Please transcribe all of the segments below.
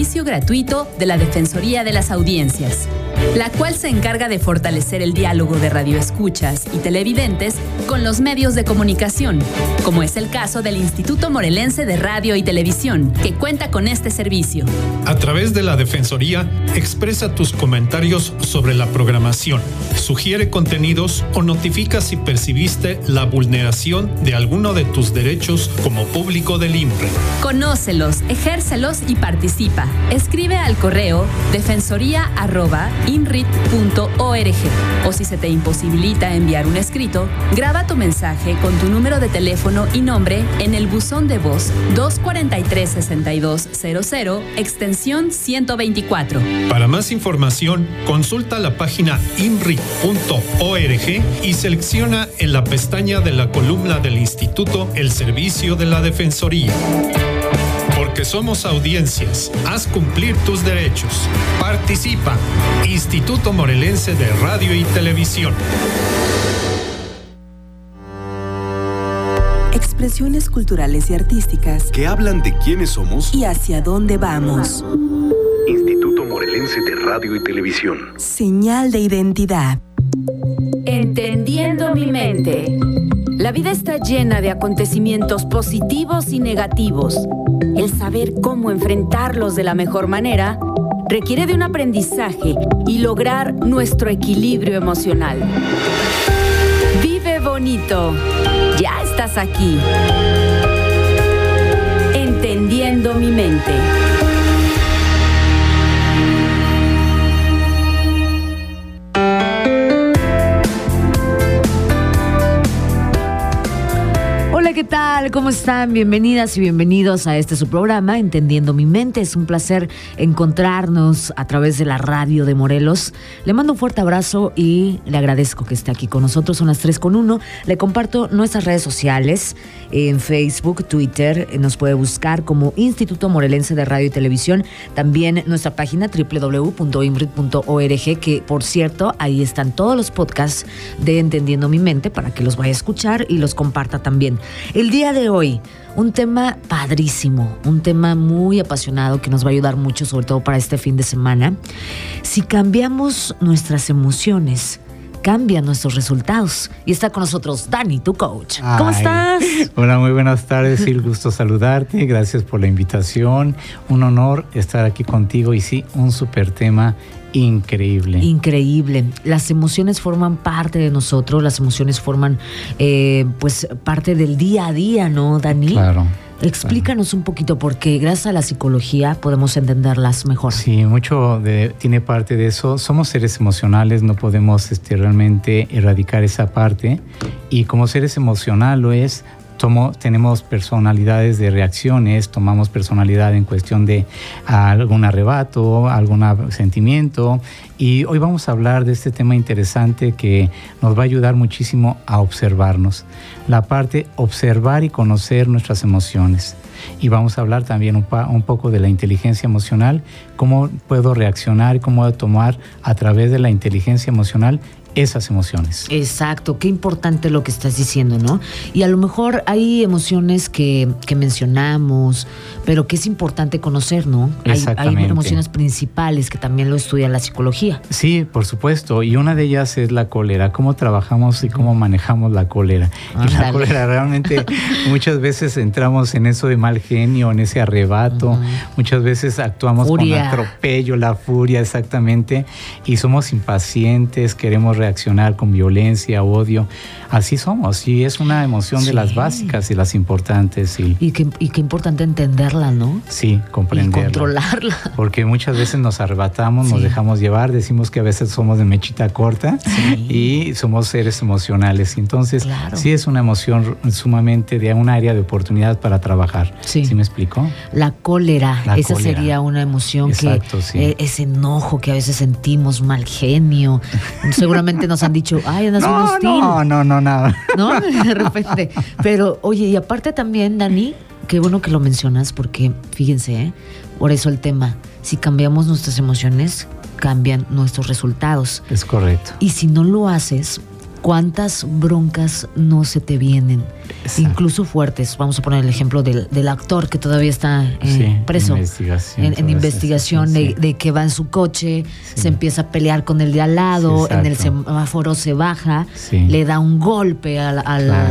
servicio gratuito de la Defensoría de las Audiencias, la cual se encarga de fortalecer el diálogo de radioescuchas y televidentes con los medios de comunicación, como es el caso del Instituto Morelense de Radio y Televisión, que cuenta con este servicio. A través de la Defensoría, expresa tus comentarios sobre la programación, sugiere contenidos o notifica si percibiste la vulneración de alguno de tus derechos como público del IMRRE. Conócelos, ejércelos y participa. Escribe al correo defensoría@inrit.org, o si se te imposibilita enviar un escrito, graba tu mensaje con tu número de teléfono y nombre en el buzón de voz 243-6200, extensión 124. Para más información, consulta la página inrit.org y selecciona en la pestaña de la columna del Instituto el servicio de la Defensoría. Porque somos audiencias, haz cumplir tus derechos. Participa. Instituto Morelense de Radio y Televisión. Expresiones culturales y artísticas que hablan de quiénes somos y hacia dónde vamos. Instituto Morelense de Radio y Televisión. Señal de identidad. Entendiendo mi mente. La vida está llena de acontecimientos positivos y negativos. El saber cómo enfrentarlos de la mejor manera requiere de un aprendizaje y lograr nuestro equilibrio emocional. Vive bonito. Ya estás aquí. Entendiendo mi mente. Hola, ¿qué tal? ¿Cómo están? Bienvenidas y bienvenidos a su programa, Entendiendo mi mente. Es un placer encontrarnos a través de la radio de Morelos. Le mando un fuerte abrazo y le agradezco que esté aquí con nosotros. Son las 3:01. Le comparto nuestras redes sociales en Facebook, Twitter. Nos puede buscar como Instituto Morelense de Radio y Televisión. También nuestra página www.imrit.org, que por cierto, ahí están todos los podcasts de Entendiendo mi mente para que los vaya a escuchar y los comparta también. El día de hoy, un tema padrísimo, un tema muy apasionado que nos va a ayudar mucho, sobre todo para este fin de semana. Si cambiamos nuestras emociones, cambian nuestros resultados. Y está con nosotros Dani, tu coach. ¿Cómo estás? Hola, muy buenas tardes, sí, gusto saludarte. Gracias por la invitación. Un honor estar aquí contigo y sí, un súper tema increíble. Increíble. Las emociones forman parte de nosotros, las emociones forman pues parte del día a día, ¿no, Dani? Claro. Explícanos un poquito, porque gracias a la psicología podemos entenderlas mejor. Sí, tiene parte de eso. Somos seres emocionales, no podemos realmente erradicar esa parte. Y como seres emocionales tenemos personalidades de reacciones, tomamos personalidad en cuestión de algún arrebato, algún sentimiento. Y hoy vamos a hablar de este tema interesante que nos va a ayudar muchísimo a observarnos. La parte observar y conocer nuestras emociones. Y vamos a hablar también un poco de la inteligencia emocional, cómo puedo reaccionar y cómo tomar a través de la inteligencia emocional esas emociones. Exacto, qué importante lo que estás diciendo, ¿no? Y a lo mejor hay emociones que mencionamos, pero que es importante conocer, ¿no? Hay emociones principales que también lo estudia la psicología. Sí, por supuesto, y una de ellas es la cólera, cómo trabajamos y cómo manejamos la cólera. Y la cólera realmente muchas veces entramos en eso de mal genio, en ese arrebato, muchas veces actuamos con atropello, la furia, exactamente, y somos impacientes, queremos reaccionar con violencia, odio. Así somos, y es una emoción de las básicas y las importantes. Y qué importante entenderla, ¿no? Sí, comprenderla. Y controlarla. Porque muchas veces nos arrebatamos, nos dejamos llevar, decimos que a veces somos de mechita corta y somos seres emocionales. Entonces, sí es una emoción sumamente de un área de oportunidad para trabajar. ¿Sí me explico? La cólera, esa sería una emoción. Exacto, que ese enojo que a veces sentimos, mal genio. Seguramente nos han dicho, ay, andas bien hostil. No, nada. ¿No? De repente. Pero, oye, y aparte también, Dani, qué bueno que lo mencionas, porque fíjense, por eso el tema, si cambiamos nuestras emociones, cambian nuestros resultados. Es correcto. Y si no lo haces, ¿Cuántas broncas no se te vienen? Exacto. Incluso fuertes. Vamos a poner el ejemplo del actor que todavía está preso. En investigación de que va en su coche, se empieza a pelear con el de al lado, en el semáforo se baja, le da un golpe a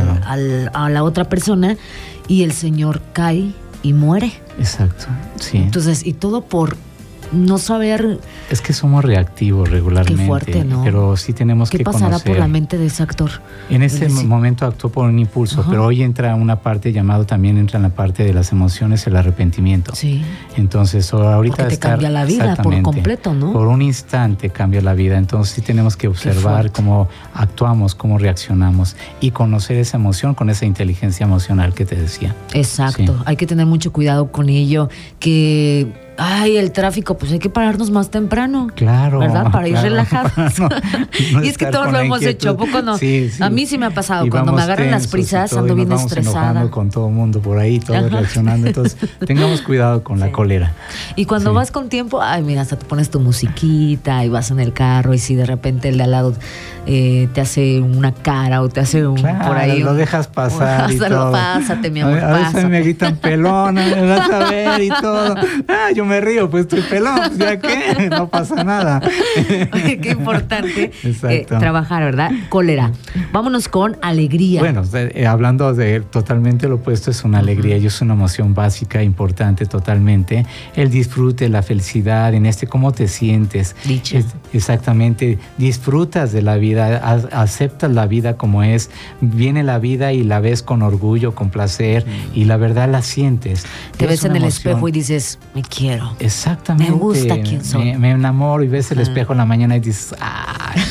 la otra persona y el señor cae y muere. Exacto, sí. Entonces, y todo por no saber. Es que somos reactivos regularmente. Qué fuerte, ¿no? Pero sí tenemos que conocer. ¿Qué pasará por la mente de ese actor? En ese momento actuó por un impulso, pero hoy entra una parte también entra en la parte de las emociones, el arrepentimiento. Sí. Entonces, ahorita porque te cambia la vida por completo, ¿no? Por un instante cambia la vida. Entonces sí tenemos que observar cómo actuamos, cómo reaccionamos y conocer esa emoción con esa inteligencia emocional que te decía. Exacto. Sí. Hay que tener mucho cuidado con ello, que el tráfico, pues hay que pararnos más temprano. Claro. ¿Verdad? Para ir relajados. No y es que todos lo hemos hecho, ¿a poco no? Sí. A mí sí me ha pasado. Y cuando me agarran las prisas, ando bien estresada. Con todo el mundo por ahí, todos reaccionando. Entonces, tengamos cuidado con la cólera. Y cuando vas con tiempo, mira, hasta te pones tu musiquita y vas en el carro y si de repente el de al lado te hace una cara o te hace por ahí. Lo dejas pasar y todo. Pásate, mi amor, a veces me gritan pelona, me vas a ver y todo. Yo me río, pues estoy pelón, pues ya qué, no pasa nada. Oye, qué importante trabajar, ¿verdad? Cólera. Vámonos con alegría. Bueno, hablando de totalmente lo opuesto, es una alegría y es una emoción básica, importante totalmente. El disfrute, la felicidad, cómo te sientes. Dicha. Exactamente, disfrutas de la vida, aceptas la vida como es, viene la vida y la ves con orgullo, con placer y la verdad la sientes. Te ves en el espejo y dices, me quiero. Exactamente. Me gusta quién soy. Me enamoro y ves el espejo en la mañana y dices, ¡ay!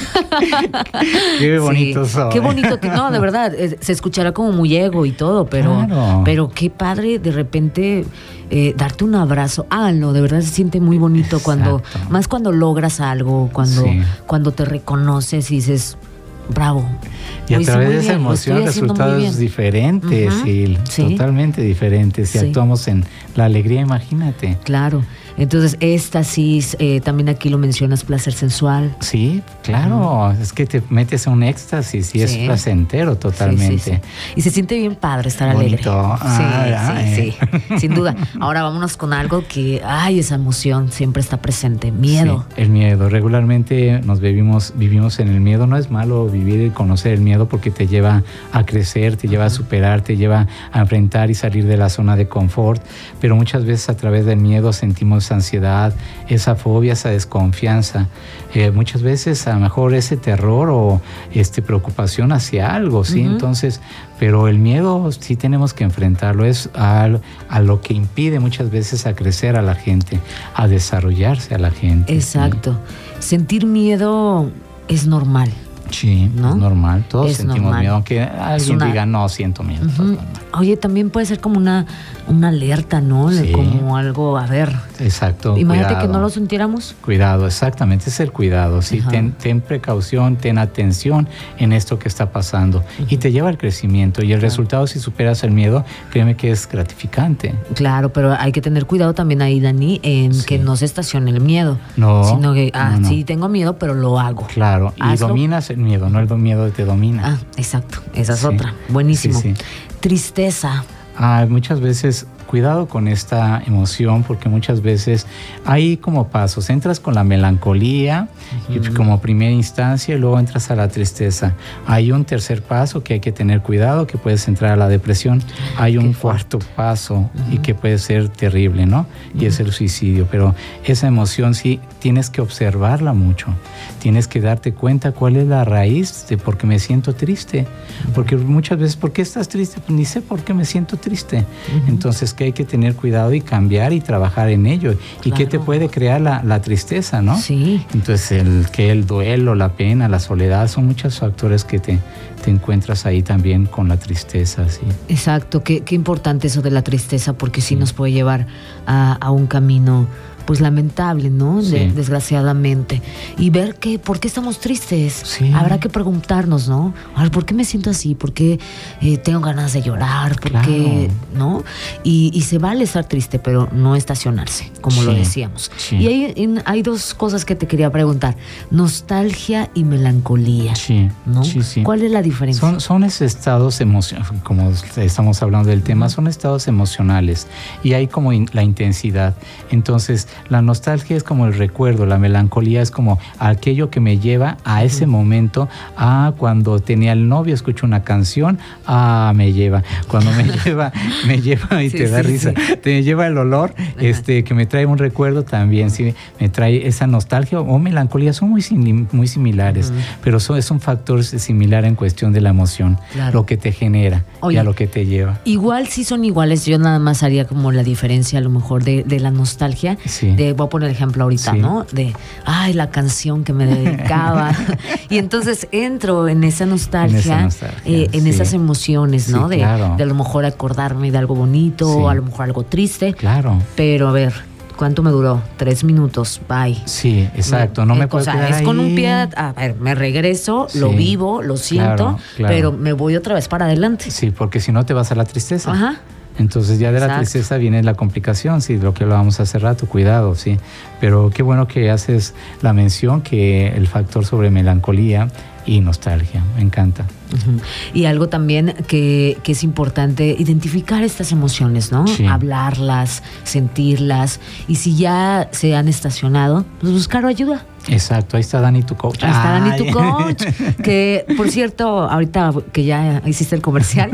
¡Qué bonito soy! Qué bonito. No, de verdad, se escuchará como muy ego y todo, pero qué padre de repente darte un abrazo. Háganlo, de verdad se siente muy bonito más cuando logras algo, cuando te reconoces y dices, bravo. Y a través de esa emoción el resultado es diferente, totalmente diferente. Si actuamos en la alegría, imagínate. Claro. Entonces, éxtasis, también aquí lo mencionas, placer sensual. Sí, claro. Es que te metes a un éxtasis y es placentero totalmente. Sí. Y se siente bien padre estar bonito. Alegre. Sí, sin duda. Ahora vámonos con algo que, esa emoción siempre está presente. Miedo. Sí, el miedo. Regularmente vivimos en el miedo. No es malo vivir y conocer el miedo porque te lleva a crecer, te lleva a superar, te lleva a enfrentar y salir de la zona de confort. Pero muchas veces a través del miedo sentimos ansiedad, esa fobia, esa desconfianza. Muchas veces a lo mejor ese terror o preocupación hacia algo, ¿sí? Entonces, pero el miedo sí tenemos que enfrentarlo, es a lo que impide muchas veces a crecer a la gente, a desarrollarse a la gente. Exacto. ¿Sí? Sentir miedo es normal. Sí, ¿no? Es normal, todos sentimos miedo, aunque alguien diga no siento miedo. Oye, también puede ser como una alerta, ¿no? Sí. Como algo, a ver. Exacto. Imagínate que no lo sintiéramos. Cuidado, exactamente, es el cuidado, sí. Ten precaución, ten atención en esto que está pasando y te lleva al crecimiento y el resultado, si superas el miedo, créeme que es gratificante. Claro, pero hay que tener cuidado también ahí, Dani, en que no se estacione el miedo. No. Sino que, sí tengo miedo, pero lo hago. Claro, y dominas el miedo, no el miedo te domina. Exacto, esa es otra. Buenísimo. Sí. Tristeza. Muchas veces, cuidado con esta emoción, porque muchas veces hay como pasos. Entras con la melancolía como primera instancia y luego entras a la tristeza. Hay un tercer paso que hay que tener cuidado, que puedes entrar a la depresión. Hay un cuarto paso y que puede ser terrible, ¿no? Y es el suicidio. Pero esa emoción sí tienes que observarla mucho. Tienes que darte cuenta cuál es la raíz de por qué me siento triste. Porque muchas veces, ¿por qué estás triste? Pues ni sé por qué me siento triste. Entonces, que hay que tener cuidado y cambiar y trabajar en ello. ¿Y qué te puede crear la tristeza, no? Sí. Entonces, el duelo, la pena, la soledad, son muchos factores que te encuentras ahí también con la tristeza, sí. Exacto. Qué importante eso de la tristeza, porque sí nos puede llevar a un camino pues lamentable, ¿no? Sí. Desgraciadamente. Y ver por qué estamos tristes. Sí. Habrá que preguntarnos, ¿no? A ver, ¿por qué me siento así? ¿Por qué tengo ganas de llorar? ¿Por qué? ¿No? Y se vale estar triste, pero no estacionarse, como lo decíamos. Sí. Y hay dos cosas que te quería preguntar. Nostalgia y melancolía. Sí, ¿no? sí. ¿Cuál es la diferencia? Son esos estados emocionales, como estamos hablando del tema, son estados emocionales y hay como la intensidad. Entonces, la nostalgia es como el recuerdo, la melancolía es como aquello que me lleva a ese momento, cuando tenía el novio, escucho una canción, me lleva. Cuando me lleva y te da risa. Sí. Te lleva el olor, que me trae un recuerdo también, sí, me trae esa nostalgia o melancolía, son muy similares, pero es un factor similar en cuestión de la emoción, lo que te genera. Oye, y a lo que te lleva. Igual sí son iguales, yo nada más haría como la diferencia a lo mejor de la nostalgia, voy a poner el ejemplo ahorita, ¿no? De, la canción que me dedicaba, y entonces entro en esa nostalgia, en esas emociones, ¿no? De a lo mejor acordarme de algo bonito, o a lo mejor algo triste. Claro. Pero a ver, ¿cuánto me duró? 3 minutos, bye. Sí, exacto, no me puedo quedar ahí. Con un pie, a ver, me regreso, lo vivo, lo siento, pero me voy otra vez para adelante. Sí, porque si no te vas a la tristeza. Ajá. Entonces ya de la tristeza viene la complicación, sí, lo que hablábamos hace rato, cuidado, sí. Pero qué bueno que haces la mención que el factor sobre melancolía y nostalgia, me encanta. Y algo también que es importante, identificar estas emociones, ¿no? Sí. Hablarlas, sentirlas, y si ya se han estacionado, pues buscar ayuda. Exacto, ahí está Dani, tu coach. Ahí está Dani, tu coach, que por cierto, ahorita que ya hiciste el comercial,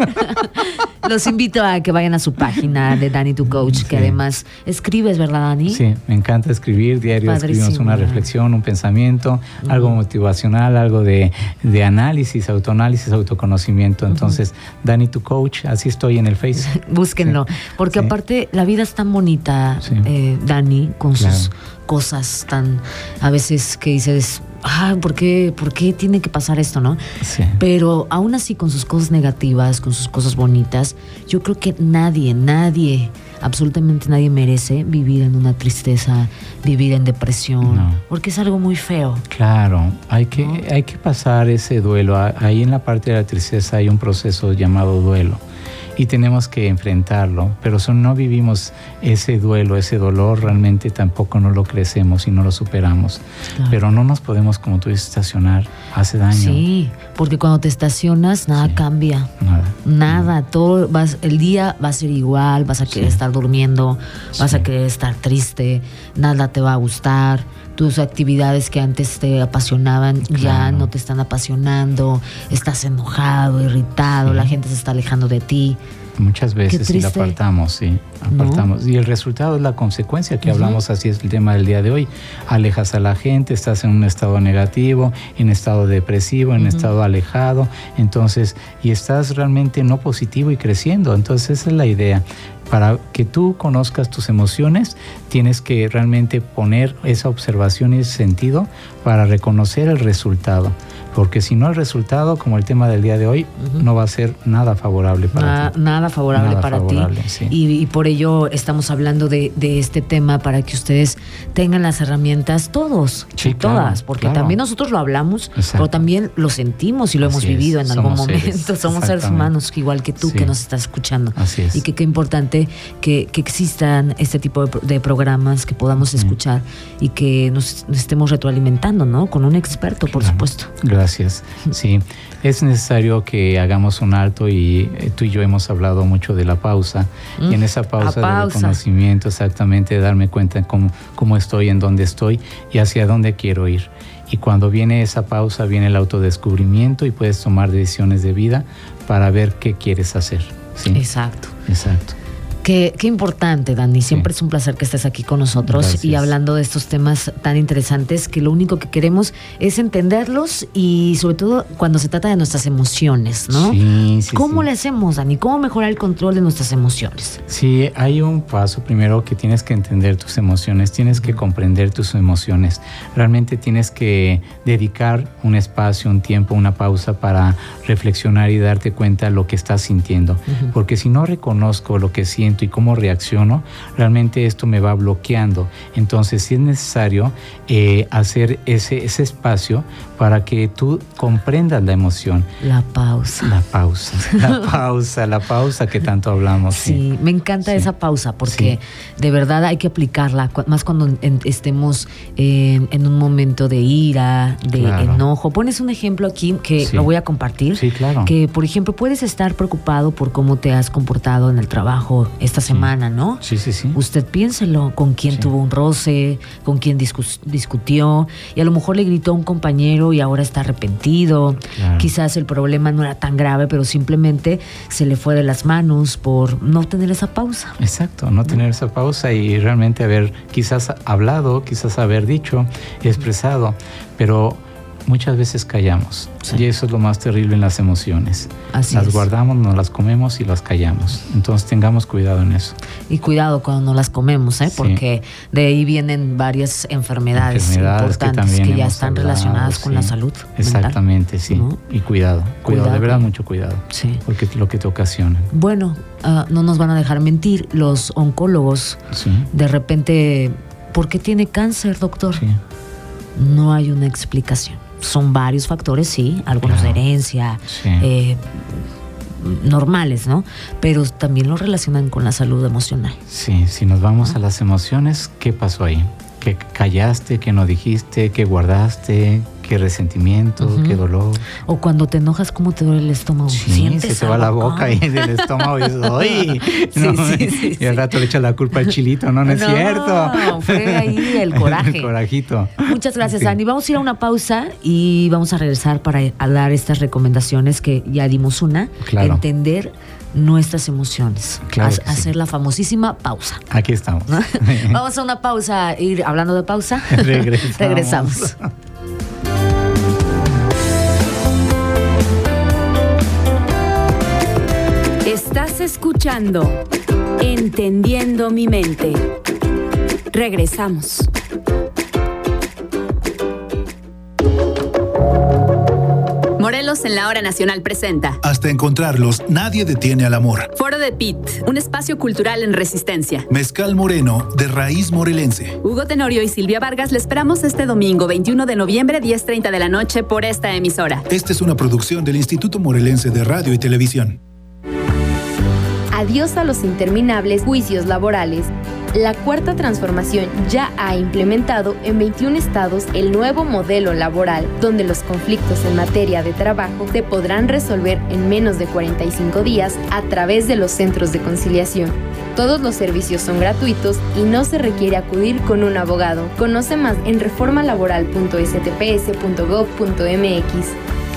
los invito a que vayan a su página de Dani, tu coach, que además escribes, ¿verdad, Dani? Sí, me encanta escribir, diario escribimos una reflexión, un pensamiento, algo motivacional, algo de análisis, autoanálisis, autoconocimiento. Entonces, Dani, tu coach, así estoy en el Face. Búsquenlo, porque aparte la vida es tan bonita, Dani, con sus cosas tan, a veces que dices, ¿por qué tiene que pasar esto, no? Sí. Pero aún así, con sus cosas negativas, con sus cosas bonitas, yo creo que nadie, absolutamente nadie merece vivir en una tristeza, vivir en depresión, porque es algo muy feo. Claro, hay que pasar ese duelo. Ahí en la parte de la tristeza hay un proceso llamado duelo. Y tenemos que enfrentarlo, pero si no vivimos ese duelo, ese dolor, realmente tampoco no lo crecemos y no lo superamos. Claro. Pero no nos podemos, como tú dices, estacionar, hace daño. Sí, porque cuando te estacionas nada cambia. Nada, todo el día va a ser igual, vas a querer estar durmiendo, vas a querer estar triste, nada te va a gustar. Tus actividades que antes te apasionaban ya no te están apasionando, estás enojado, irritado, la gente se está alejando de ti. Muchas veces sí la apartamos, apartamos. Y el resultado es la consecuencia que hablamos, así es el tema del día de hoy. Alejas a la gente, estás en un estado negativo, en estado depresivo, en estado alejado, entonces, y estás realmente no positivo y creciendo. Entonces esa es la idea. Para que tú conozcas tus emociones, tienes que realmente poner esa observación y ese sentido para reconocer el resultado. Porque si no, el resultado, como el tema del día de hoy, no va a ser nada favorable para ti. Nada favorable para ti. Sí. Y por ello estamos hablando de este tema, para que ustedes tengan las herramientas, todas, porque también nosotros lo hablamos, pero también lo sentimos y lo hemos vivido en algún momento. Somos seres humanos, igual que tú, que nos estás escuchando. Así es. Y que qué importante que existan este tipo de programas que podamos escuchar y que nos estemos retroalimentando, ¿no? Con un experto, por supuesto. Gracias. Sí, es necesario que hagamos un alto, y tú y yo hemos hablado mucho de la pausa, y en esa pausa de reconocimiento, exactamente, darme cuenta de cómo estoy, en dónde estoy y hacia dónde quiero ir. Y cuando viene esa pausa, viene el autodescubrimiento y puedes tomar decisiones de vida para ver qué quieres hacer. ¿Sí? Exacto. Qué importante, Dani. Siempre es un placer que estés aquí con nosotros. Gracias. Y hablando de estos temas tan interesantes, que lo único que queremos es entenderlos, y sobre todo cuando se trata de nuestras emociones, ¿no? ¿Cómo le hacemos, Dani? ¿Cómo mejorar el control de nuestras emociones? Sí, hay un paso primero, que tienes que entender tus emociones, tienes que comprender tus emociones. Realmente tienes que dedicar un espacio, un tiempo, una pausa para reflexionar y darte cuenta de lo que estás sintiendo. Porque si no reconozco lo que siento siento y cómo reacciono, realmente esto me va bloqueando. Entonces sí es necesario hacer ese espacio para que tú comprendas la emoción. La pausa. La pausa que tanto hablamos. Sí, me encanta esa pausa porque de verdad hay que aplicarla, más cuando estemos en un momento de ira, de enojo. Pones un ejemplo aquí que lo voy a compartir. Sí, claro. Que, por ejemplo, puedes estar preocupado por cómo te has comportado en el trabajo esta semana, ¿no? Sí. Usted piénselo, con quién tuvo un roce, con quién discutió, y a lo mejor le gritó a un compañero y ahora está arrepentido. Claro. Quizás el problema no era tan grave, pero simplemente se le fue de las manos por no tener esa pausa. Exacto, no tener esa pausa y realmente haber quizás hablado, quizás haber dicho, expresado, pero muchas veces callamos. Y eso es lo más terrible en las emociones. Las guardamos, nos las comemos y las callamos. Entonces tengamos cuidado en eso. Y cuidado cuando no las comemos, porque de ahí vienen varias enfermedades importantes que ya están relacionadas con la salud Exactamente, mental, ¿no? Y cuidado, de verdad mucho cuidado. Sí. Porque es lo que te ocasiona. Bueno, no nos van a dejar mentir. Los oncólogos, de repente, ¿por qué tiene cáncer, doctor? Sí. No hay una explicación. Son varios factores, sí, algunos de herencia, normales, ¿no? Pero también lo relacionan con la salud emocional. Sí, si nos vamos a las emociones, ¿qué pasó ahí? ¿Qué callaste? ¿Qué no dijiste? ¿Qué guardaste? ¿Qué resentimiento? ¿Qué dolor? O cuando te enojas, ¿cómo te duele el estómago? Sí, se te va la boca y del estómago y dices, ¡ay! Sí. Y al rato le echas la culpa al chilito, no es cierto. No, fue ahí el coraje. El corajito. Muchas gracias, Andy. Vamos a ir a una pausa y vamos a regresar para dar estas recomendaciones que ya dimos una. Claro. Entender nuestras emociones. Claro hacer la famosísima pausa. Aquí estamos. Vamos a una pausa. Ir hablando de pausa. Regresamos. Estás escuchando Entendiendo mi mente. Regresamos. Morelos en la Hora Nacional presenta. Hasta encontrarlos, nadie detiene al amor. Foro de Pit, un espacio cultural en resistencia. Mezcal moreno, de raíz morelense. Hugo Tenorio y Silvia Vargas le esperamos este domingo 21 de noviembre, 10:30 de la noche por esta emisora. Esta es una producción del Instituto Morelense de Radio y Televisión. Adiós a los interminables juicios laborales. La Cuarta Transformación ya ha implementado en 21 estados el nuevo modelo laboral, donde los conflictos en materia de trabajo se podrán resolver en menos de 45 días a través de los centros de conciliación. Todos los servicios son gratuitos y no se requiere acudir con un abogado. Conoce más en reformalaboral.stps.gov.mx.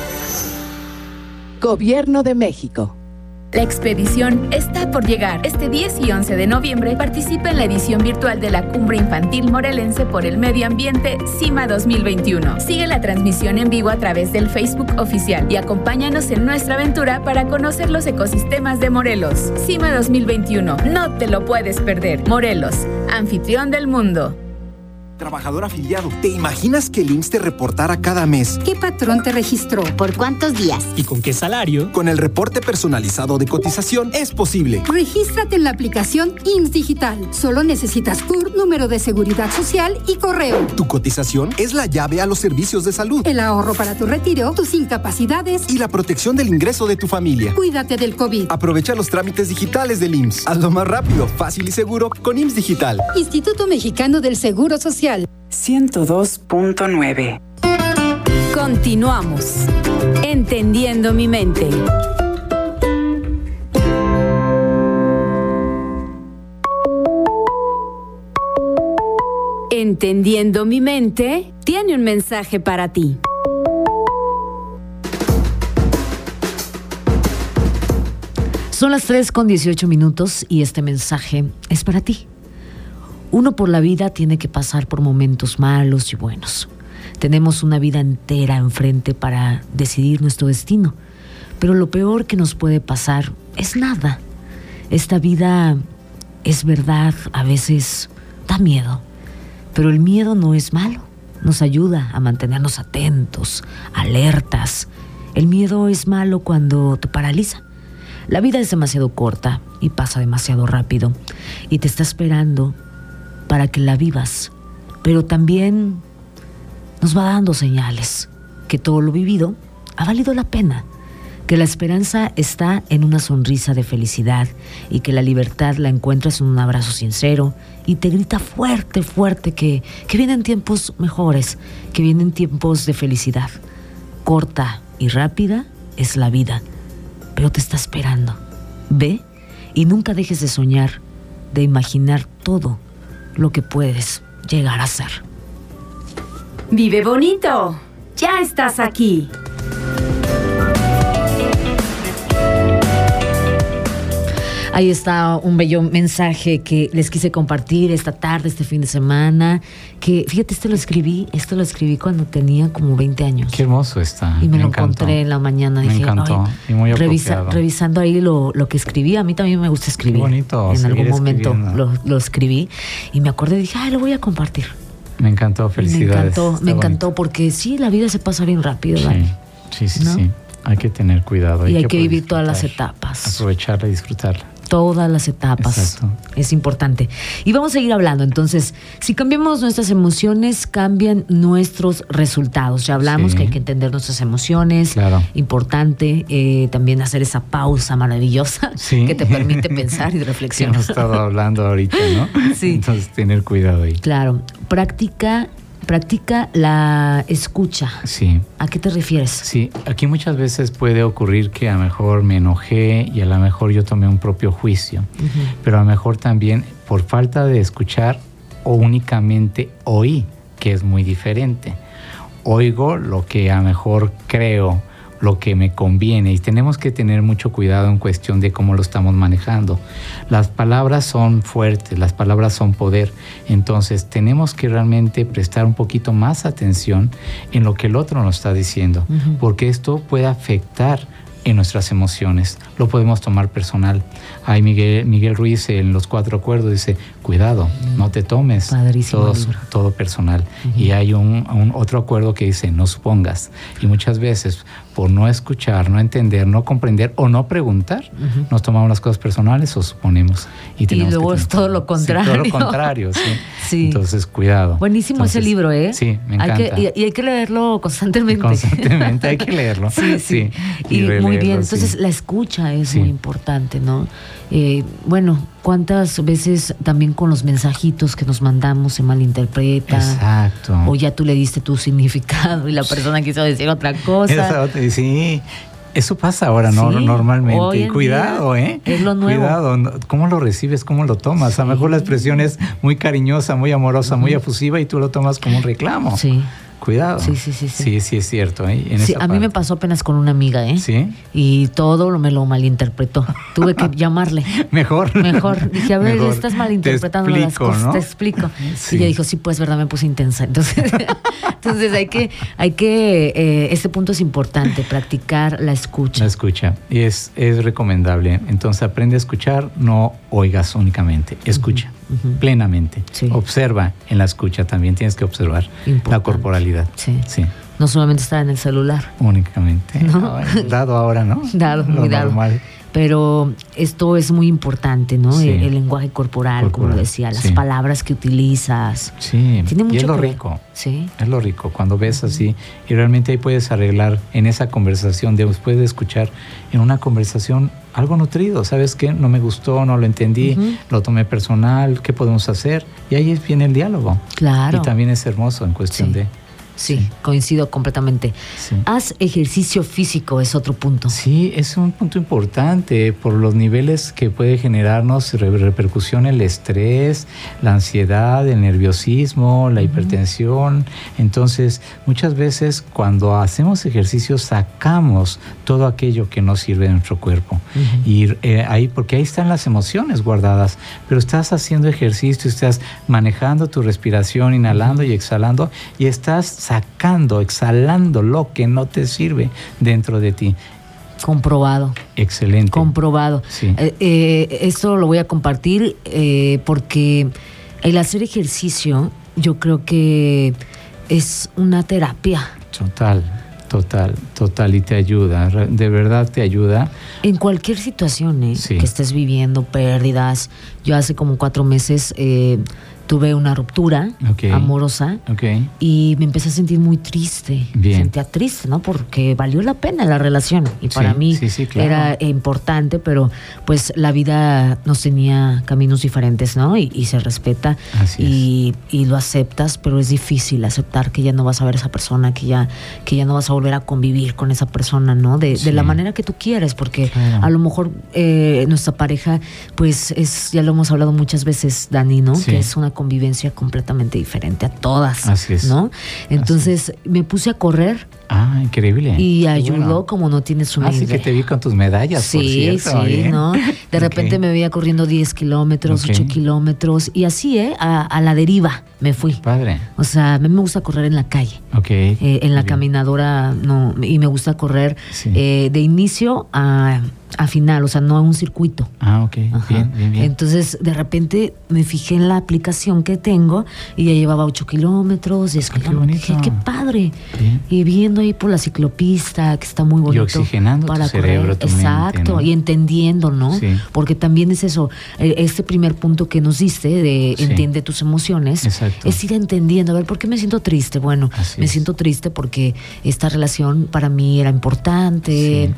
Gobierno de México. La expedición está por llegar. Este 10 y 11 de noviembre participa en la edición virtual de la Cumbre Infantil Morelense por el Medio Ambiente CIMA 2021. Sigue la transmisión en vivo a través del Facebook oficial y acompáñanos en nuestra aventura para conocer los ecosistemas de Morelos. CIMA 2021, no te lo puedes perder. Morelos, anfitrión del mundo. Trabajador afiliado, ¿te imaginas que el IMSS te reportara cada mes? ¿Qué patrón te registró? ¿Por cuántos días? ¿Y con qué salario? Con el reporte personalizado de cotización es posible. Regístrate en la aplicación IMSS Digital. Solo necesitas CURP, número de seguridad social y correo. Tu cotización es la llave a los servicios de salud, el ahorro para tu retiro, tus incapacidades y la protección del ingreso de tu familia. Cuídate del COVID. Aprovecha los trámites digitales del IMSS. Hazlo más rápido, fácil y seguro con IMSS Digital. Instituto Mexicano del Seguro Social. 102.9. Continuamos. Entendiendo mi mente. Entendiendo mi mente tiene un mensaje para ti. Son las 3:18 y este mensaje es para ti. Uno por la vida tiene que pasar por momentos malos y buenos. Tenemos una vida entera enfrente para decidir nuestro destino, pero lo peor que nos puede pasar es nada. Esta vida es verdad, a veces da miedo, pero el miedo no es malo. Nos ayuda a mantenernos atentos, alertas. El miedo es malo cuando te paraliza. La vida es demasiado corta y pasa demasiado rápido y te está esperando para que la vivas, pero también nos va dando señales que todo lo vivido ha valido la pena, que la esperanza está en una sonrisa de felicidad y que la libertad la encuentras en un abrazo sincero y te grita fuerte, fuerte que vienen tiempos mejores, que vienen tiempos de felicidad. Corta y rápida es la vida, pero te está esperando. Ve y nunca dejes de soñar, de imaginar todo lo que puedes llegar a ser. ¡Vive bonito! ¡Ya estás aquí! Ahí está un bello mensaje que les quise compartir esta tarde, este fin de semana, que fíjate, esto lo escribí cuando tenía como 20 años. Qué hermoso está. Y me lo encontré en la mañana. Me dije, encantó. Y muy apropiado. Revisando ahí lo que escribí, a mí también me gusta escribir. Qué bonito. En algún momento lo escribí y me acordé y dije, lo voy a compartir. Me encantó, felicidades. Me encantó porque sí, la vida se pasa bien rápido. Sí, ¿no? sí. Hay que tener cuidado. Y hay que vivir todas las etapas. Aprovecharla y disfrutarla. Todas las etapas. Exacto. Es importante. Y vamos a seguir hablando. Entonces, si cambiamos nuestras emociones, cambian nuestros resultados. Ya hablamos que hay que entender nuestras emociones. Claro. Importante también hacer esa pausa maravillosa que te permite pensar y reflexionar. Hemos estado hablando ahorita, ¿no? Sí. Entonces, tener cuidado ahí. Claro. Practica la escucha. Sí. ¿A qué te refieres? Sí, aquí muchas veces puede ocurrir que a lo mejor me enojé y a lo mejor yo tomé un propio juicio, pero a lo mejor también por falta de escuchar o únicamente oí, que es muy diferente. Oigo lo que a lo mejor creo, lo que me conviene, y tenemos que tener mucho cuidado en cuestión de cómo lo estamos manejando. Las palabras son fuertes, las palabras son poder, entonces tenemos que realmente prestar un poquito más atención en lo que el otro nos está diciendo, porque esto puede afectar en nuestras emociones, lo podemos tomar personal. Ahí Miguel Ruiz en Los 4 Acuerdos dice, cuidado, no te tomes todo personal. Y hay un otro acuerdo que dice, no supongas. Y muchas veces, por no escuchar, no entender, no comprender o no preguntar, nos tomamos las cosas personales o suponemos. Y luego es todo lo contrario. Sí, todo lo contrario, sí. Entonces, cuidado. Buenísimo ese libro, ¿eh? Sí, me encanta. Y hay que leerlo constantemente. Constantemente, hay que leerlo. Sí. Y muy bien. Entonces, la escucha es muy importante, ¿no? Bueno, ¿cuántas veces también con los mensajitos que nos mandamos se malinterpreta? Exacto. O ya tú le diste tu significado y la persona quiso decir otra cosa. Sí. Eso pasa ahora, ¿no? Normalmente. Y cuidado, ¿eh? Es lo nuevo. Cuidado. ¿Cómo lo recibes? ¿Cómo lo tomas? A lo mejor la expresión es muy cariñosa, muy amorosa, muy efusiva y tú lo tomas como un reclamo. Sí. Cuidado. Sí. Sí, es cierto. A mí me pasó apenas con una amiga, ¿eh? Sí. Y todo me lo malinterpretó. Tuve que llamarle. Mejor. Dije, a ver, estás malinterpretando las cosas. ¿No? Te explico. Sí. Y ella dijo, sí, pues, verdad, me puse intensa. Entonces hay que este punto es importante, practicar la escucha. La escucha. Y es recomendable. Entonces, aprende a escuchar, no oigas únicamente. Escucha. Plenamente. Sí. Observa en la escucha, también tienes que observar la corporalidad. Sí. No solamente estar en el celular. Únicamente. ¿No? Dado ahora, ¿no? Muy dado. Normal. Pero esto es muy importante, ¿no? Sí. El lenguaje corporal, como lo decía, las palabras que utilizas. Sí, tiene mucho y es lo que ver. rico. Sí. Es lo rico, cuando ves así, y realmente ahí puedes arreglar en esa conversación, después de escuchar en una conversación algo nutrido. ¿Sabes qué? No me gustó, no lo entendí, lo tomé personal, ¿qué podemos hacer? Y ahí viene el diálogo. Claro. Y también es hermoso en cuestión de... Sí, coincido completamente. Sí. Haz ejercicio físico, es otro punto. Sí, es un punto importante por los niveles que puede generarnos repercusión el estrés, la ansiedad, el nerviosismo, la hipertensión. Entonces, muchas veces cuando hacemos ejercicio sacamos todo aquello que no sirve en nuestro cuerpo. Y porque ahí están las emociones guardadas, pero estás haciendo ejercicio, estás manejando tu respiración, inhalando y exhalando, y estás sacando, exhalando lo que no te sirve dentro de ti. Comprobado. Excelente. Comprobado. Sí. Esto lo voy a compartir porque el hacer ejercicio yo creo que es una terapia. Total. Total, y te ayuda, de verdad te ayuda. En cualquier situación sí. que estés viviendo, pérdidas. Yo hace como 4 meses tuve una ruptura amorosa y me empecé a sentir muy triste. Bien. Sentía triste, ¿no? Porque valió la pena la relación y para mí claro. era importante, pero pues la vida nos tenía caminos diferentes, ¿no? Y se respeta y lo aceptas, pero es difícil aceptar que ya no vas a ver a esa persona, que ya no vas a volver a convivir con esa persona, ¿no? De la manera que tú quieres, porque a lo mejor nuestra pareja, pues ya lo hemos hablado muchas veces, Dani, ¿no? Sí. Que es una convivencia completamente diferente a todas. Así es. ¿No? Entonces me puse a correr. Ah, increíble. Y ayudó como no tienes una idea. Así que te vi con tus medallas, por cierto. Sí, ¿no? De repente me veía corriendo 10 kilómetros, 8 kilómetros, y así, a la deriva me fui. Padre. O sea, a mí me gusta correr en la calle. En la caminadora, no, y me gusta correr de inicio a final, o sea, no a un circuito. Bien. Entonces, de repente me fijé en la aplicación que tengo y ya llevaba 8 kilómetros, 10 kilómetros. Dije, qué padre. Bien. Y viendo ahí por la ciclopista, que está muy bonito. Y oxigenando tu cerebro, tu Exacto, mente, ¿no? Y entendiendo, ¿no? Sí. Porque también es eso, este primer punto que nos diste de entiende tus emociones. Exacto. Es ir entendiendo, a ver, ¿por qué me siento triste? Bueno, me siento triste porque esta relación para mí era importante,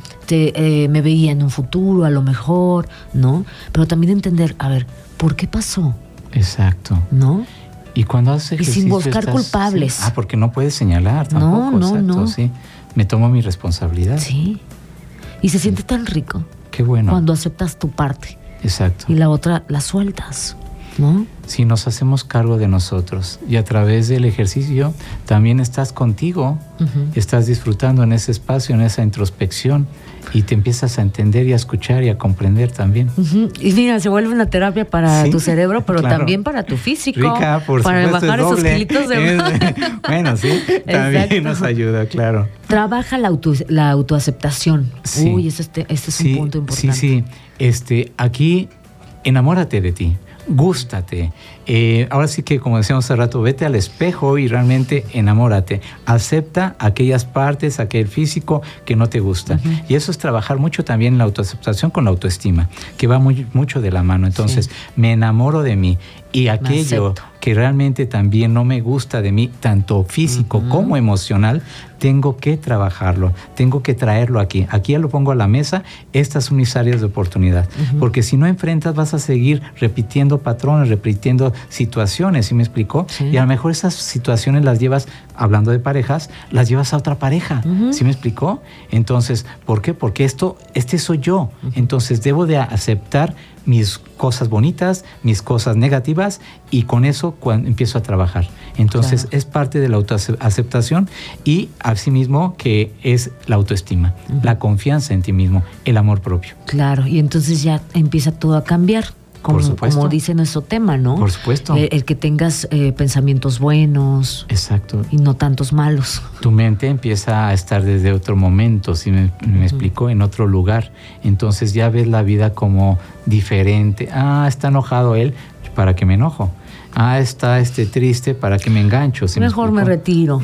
me veía en un futuro a lo mejor, ¿no? Pero también entender, a ver, ¿por qué pasó? Exacto. ¿No? Y cuando haces ejercicio y sin buscar culpables. Porque no puedes señalar tampoco. No. Sí. Me tomo mi responsabilidad. Sí. Y se siente tan rico. Qué bueno. Cuando aceptas tu parte. Exacto. Y la otra la sueltas, ¿no? Si nos hacemos cargo de nosotros y a través del ejercicio también estás contigo, estás disfrutando en ese espacio, en esa introspección y te empiezas a entender y a escuchar y a comprender también. Y mira, se vuelve una terapia para tu cerebro, pero también para tu físico. Rica, por para supuesto, bajar esos kilitos de Bueno, sí, también nos ayuda, claro. Trabaja la autoaceptación. Sí. Uy, este es un punto importante. Sí. Aquí, enamórate de ti. Gústate. Ahora sí que, como decíamos hace rato, vete al espejo y realmente enamórate. Acepta aquellas partes, aquel físico que no te gusta. Y eso es trabajar mucho también en la autoaceptación con la autoestima, que va mucho de la mano. Entonces, me enamoro de mí. Y aquello que realmente también no me gusta de mí, tanto físico como emocional, tengo que trabajarlo, tengo que traerlo aquí. Aquí ya lo pongo a la mesa, estas son mis áreas de oportunidad. Porque si no enfrentas, vas a seguir repitiendo patrones, repitiendo situaciones, ¿sí me explicó? Y a lo mejor esas situaciones las llevas, hablando de parejas, las llevas a otra pareja, ¿sí me explicó? Entonces, ¿por qué? Porque este soy yo. Entonces, debo de aceptar mis cosas bonitas, mis cosas negativas, y con eso empiezo a trabajar. Entonces, es parte de la autoaceptación y asimismo que es la autoestima, la confianza en ti mismo, el amor propio. Claro, y entonces ya empieza todo a cambiar. Como dice nuestro tema, ¿no? Por supuesto. El que tengas pensamientos buenos. Exacto. Y no tantos malos. Tu mente empieza a estar desde otro momento, si me explicó, en otro lugar. Entonces ya ves la vida como diferente. Está enojado él, ¿para qué me enojo? Está triste, ¿para qué me engancho? Mejor me retiro.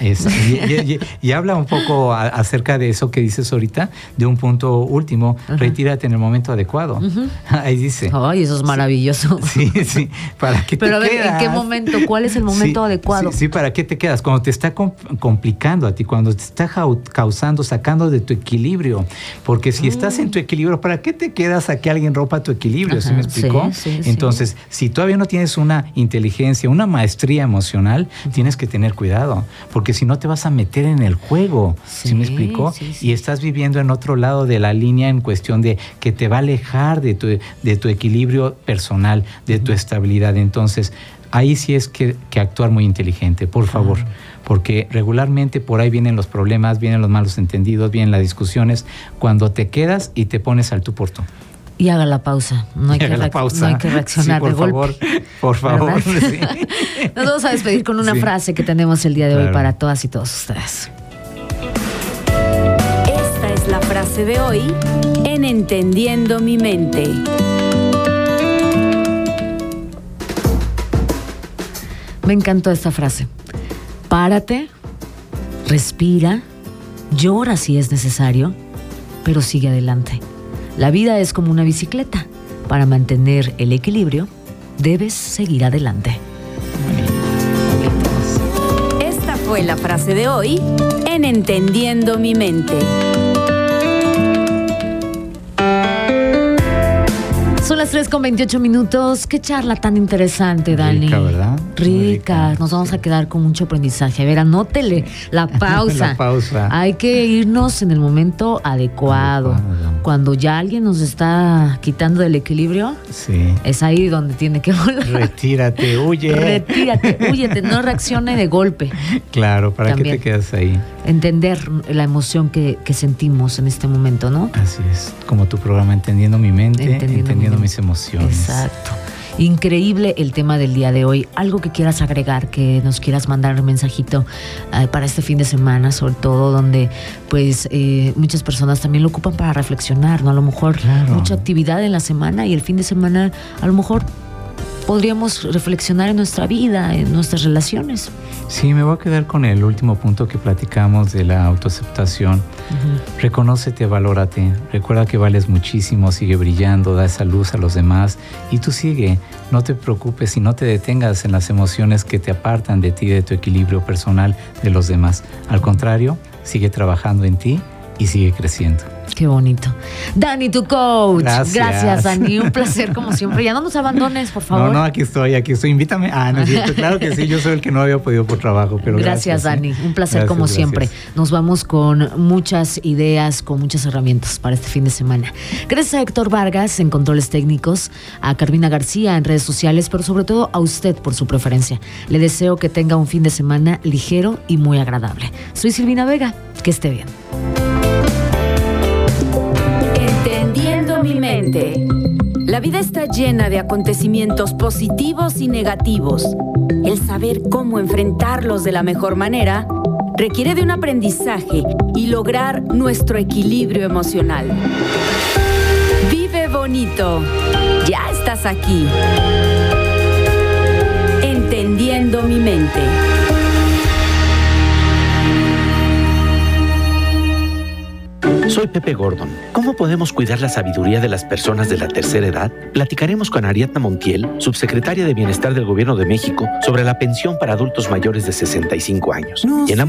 Y habla un poco acerca de eso que dices ahorita, de un punto último, retírate en el momento adecuado. Ahí dice. Ay, eso es maravilloso. Sí, ¿para qué te quedas? Pero a ver, ¿en qué momento? ¿Cuál es el momento adecuado? Sí, ¿para qué te quedas? Cuando te está complicando a ti, cuando te está sacando de tu equilibrio. Porque si estás en tu equilibrio, ¿para qué te quedas a que alguien rompa tu equilibrio? ¿Sí me explicó? Entonces, si todavía no tienes una inteligencia, una maestría emocional, tienes que tener cuidado, porque si no te vas a meter en el juego, ¿sí me explicó? Y estás viviendo en otro lado de la línea en cuestión de que te va a alejar de tu equilibrio personal, de tu estabilidad. Entonces, ahí sí es que actuar muy inteligente, por favor. Porque regularmente por ahí vienen los problemas, vienen los malos entendidos, vienen las discusiones, cuando te quedas y te pones al tú por tú. Y haga la pausa. No hay que reaccionar de golpe. Por favor. Sí. Nos vamos a despedir con una frase que tenemos el día de hoy para todas y todos ustedes. Esta es la frase de hoy en Entendiendo mi mente. Me encantó esta frase. Párate, respira llora si es necesario, pero sigue adelante. La vida es como una bicicleta. Para mantener el equilibrio, debes seguir adelante. Esta fue la frase de hoy en Entendiendo mi mente. Son las 3:28. Qué charla tan interesante, Dani. Rica, ¿verdad? Rica. Nos vamos a quedar con mucho aprendizaje. A ver, anótele la pausa. La pausa. Hay que irnos en el momento adecuado. Cuando ya alguien nos está quitando del equilibrio, sí, es ahí donde tiene que volar. Retírate, huye. Retírate, huyete, no reaccione de golpe. Claro, ¿para También qué te quedas ahí? Entender la emoción que sentimos en este momento, ¿no? Así es, como tu programa Entendiendo mi mente, entendiendo mis emociones. Exacto. Increíble el tema del día de hoy. Algo que quieras agregar, que nos quieras mandar un mensajito para este fin de semana, sobre todo donde pues muchas personas también lo ocupan para reflexionar, ¿no? A lo mejor mucha actividad en la semana y el fin de semana a lo mejor podríamos reflexionar en nuestra vida, en nuestras relaciones. Sí, me voy a quedar con el último punto que platicamos de la autoaceptación. Reconócete, valórate, recuerda que vales muchísimo, sigue brillando, da esa luz a los demás y tú sigue, no te preocupes y no te detengas en las emociones que te apartan de ti, de tu equilibrio personal, de los demás. Al contrario, sigue trabajando en ti y sigue creciendo. Qué bonito. Dani, tu coach. Gracias, Dani. Un placer como siempre. Ya no nos abandones, por favor. No, aquí estoy. Invítame. No es cierto. Claro que sí, yo soy el que no había podido por trabajo, pero gracias, Dani. Un placer como siempre. Nos vamos con muchas ideas, con muchas herramientas para este fin de semana. Gracias a Héctor Vargas en controles técnicos, a Carmina García en redes sociales, pero sobre todo a usted por su preferencia. Le deseo que tenga un fin de semana ligero y muy agradable. Soy Silvina Vega. Que esté bien. Entendiendo mi mente. La vida está llena de acontecimientos positivos y negativos. El saber cómo enfrentarlos de la mejor manera requiere de un aprendizaje y lograr nuestro equilibrio emocional. Vive bonito. Ya estás aquí. Entendiendo mi mente. Soy Pepe Gordon. ¿Cómo podemos cuidar la sabiduría de las personas de la tercera edad? Platicaremos con Ariadna Montiel, subsecretaria de Bienestar del Gobierno de México, sobre la pensión para adultos mayores de 65 años.